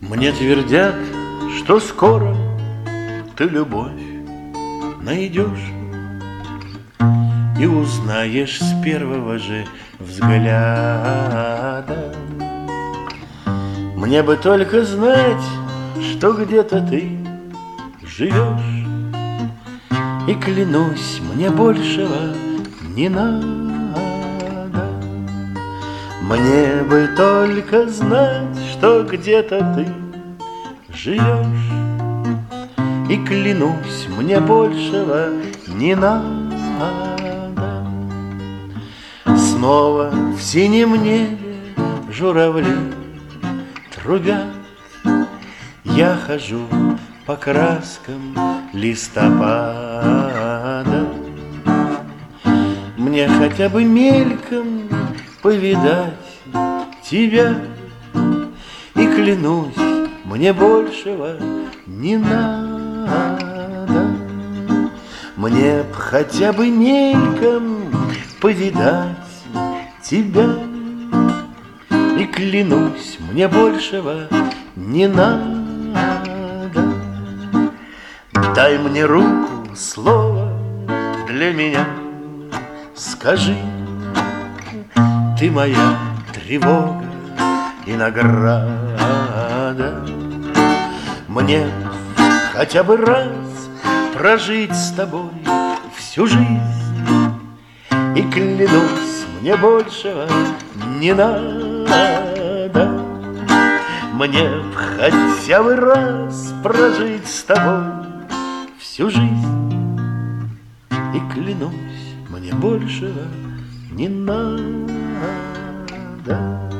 Мне твердят, что скоро ты любовь найдешь и узнаешь с первого же взгляда. Мне бы только знать, что где-то ты живешь, и клянусь, мне большего не надо. Мне бы только знать, что где-то ты живешь, и клянусь, мне большего не надо. Снова в синем небе журавли трубят, я хожу по краскам листопада. Мне хотя бы мельком повидать тебя, и клянусь, мне большего не надо. Мне б хотя бы мельком повидать тебя, и клянусь, мне большего не надо. Дай мне руку, слово для меня скажи, ты моя тревога и награда. Мне хотя бы раз прожить с тобой всю жизнь, и клянусь, мне большего не надо. Мне хотя бы раз прожить с тобой всю жизнь, и клянусь, мне большего не надо.